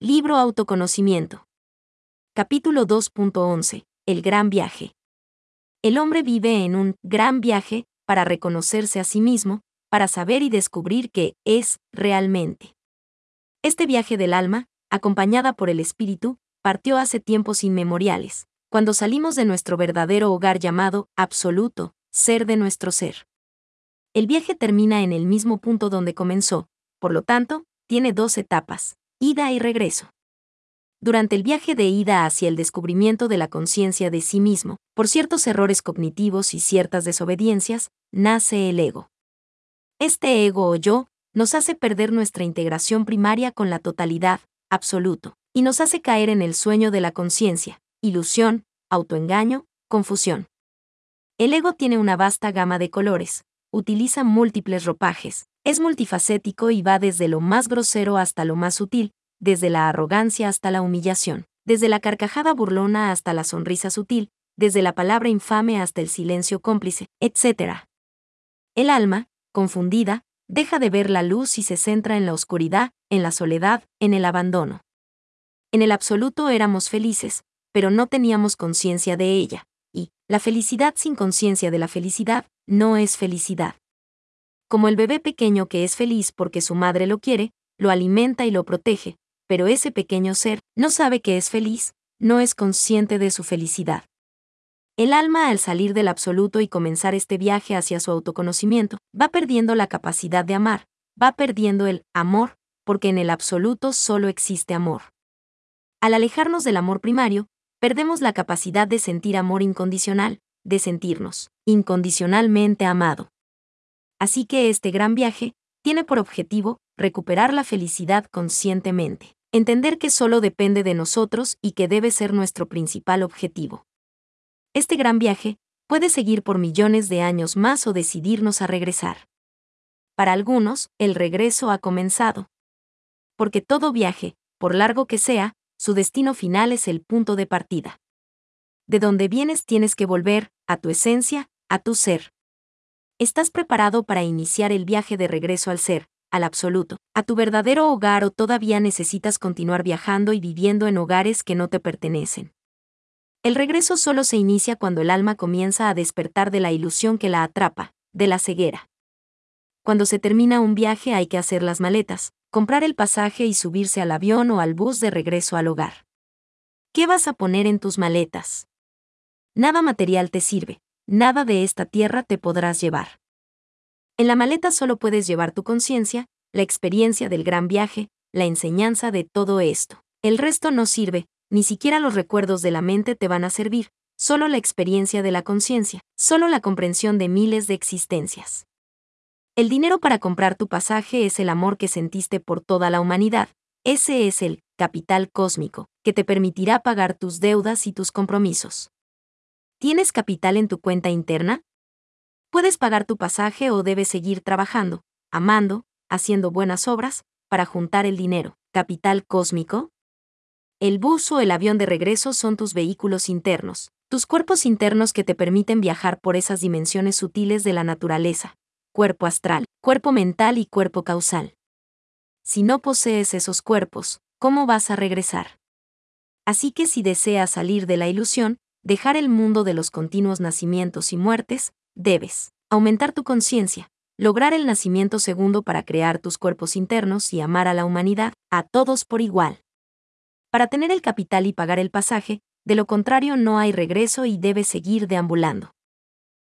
Libro Autoconocimiento. Capítulo 2.11. El gran viaje. El hombre vive en un gran viaje para reconocerse a sí mismo, para saber y descubrir qué es realmente. Este viaje del alma, acompañada por el espíritu, partió hace tiempos inmemoriales, cuando salimos de nuestro verdadero hogar llamado absoluto, ser de nuestro ser. El viaje termina en el mismo punto donde comenzó, por lo tanto, tiene dos etapas: ida y regreso. Durante el viaje de ida hacia el descubrimiento de la conciencia de sí mismo, por ciertos errores cognitivos y ciertas desobediencias, nace el ego. Este ego o yo nos hace perder nuestra integración primaria con la totalidad, absoluto, y nos hace caer en el sueño de la conciencia, ilusión, autoengaño, confusión. El ego tiene una vasta gama de colores, utiliza múltiples ropajes, es multifacético y va desde lo más grosero hasta lo más sutil, desde la arrogancia hasta la humillación, desde la carcajada burlona hasta la sonrisa sutil, desde la palabra infame hasta el silencio cómplice, etc. El alma, confundida, deja de ver la luz y se centra en la oscuridad, en la soledad, en el abandono. En el absoluto éramos felices, pero no teníamos conciencia de ella, y la felicidad sin conciencia de la felicidad no es felicidad. Como el bebé pequeño que es feliz porque su madre lo quiere, lo alimenta y lo protege, pero ese pequeño ser no sabe que es feliz, no es consciente de su felicidad. El alma, al salir del absoluto y comenzar este viaje hacia su autoconocimiento, va perdiendo la capacidad de amar, va perdiendo el amor, porque en el absoluto solo existe amor. Al alejarnos del amor primario, perdemos la capacidad de sentir amor incondicional, de sentirnos incondicionalmente amado. Así que este gran viaje tiene por objetivo recuperar la felicidad conscientemente, entender que solo depende de nosotros y que debe ser nuestro principal objetivo. Este gran viaje puede seguir por millones de años más o decidirnos a regresar. Para algunos, el regreso ha comenzado. Porque todo viaje, por largo que sea, su destino final es el punto de partida. De donde vienes tienes que volver, a tu esencia, a tu ser. ¿Estás preparado para iniciar el viaje de regreso al ser, al absoluto, a tu verdadero hogar, o todavía necesitas continuar viajando y viviendo en hogares que no te pertenecen? El regreso solo se inicia cuando el alma comienza a despertar de la ilusión que la atrapa, de la ceguera. Cuando se termina un viaje hay que hacer las maletas, comprar el pasaje y subirse al avión o al bus de regreso al hogar. ¿Qué vas a poner en tus maletas? Nada material te sirve, nada de esta tierra te podrás llevar. En la maleta solo puedes llevar tu conciencia, la experiencia del gran viaje, la enseñanza de todo esto. El resto no sirve, ni siquiera los recuerdos de la mente te van a servir, solo la experiencia de la conciencia, solo la comprensión de miles de existencias. El dinero para comprar tu pasaje es el amor que sentiste por toda la humanidad. Ese es el capital cósmico, que te permitirá pagar tus deudas y tus compromisos. ¿Tienes capital en tu cuenta interna? Puedes pagar tu pasaje o debes seguir trabajando, amando, haciendo buenas obras, para juntar el dinero. ¿Capital cósmico? El bus o el avión de regreso son tus vehículos internos, tus cuerpos internos que te permiten viajar por esas dimensiones sutiles de la naturaleza: cuerpo astral, cuerpo mental y cuerpo causal. Si no posees esos cuerpos, ¿cómo vas a regresar? Así que si deseas salir de la ilusión, dejar el mundo de los continuos nacimientos y muertes, debes aumentar tu conciencia, lograr el nacimiento segundo para crear tus cuerpos internos y amar a la humanidad, a todos por igual. Para tener el capital y pagar el pasaje, de lo contrario no hay regreso y debes seguir deambulando.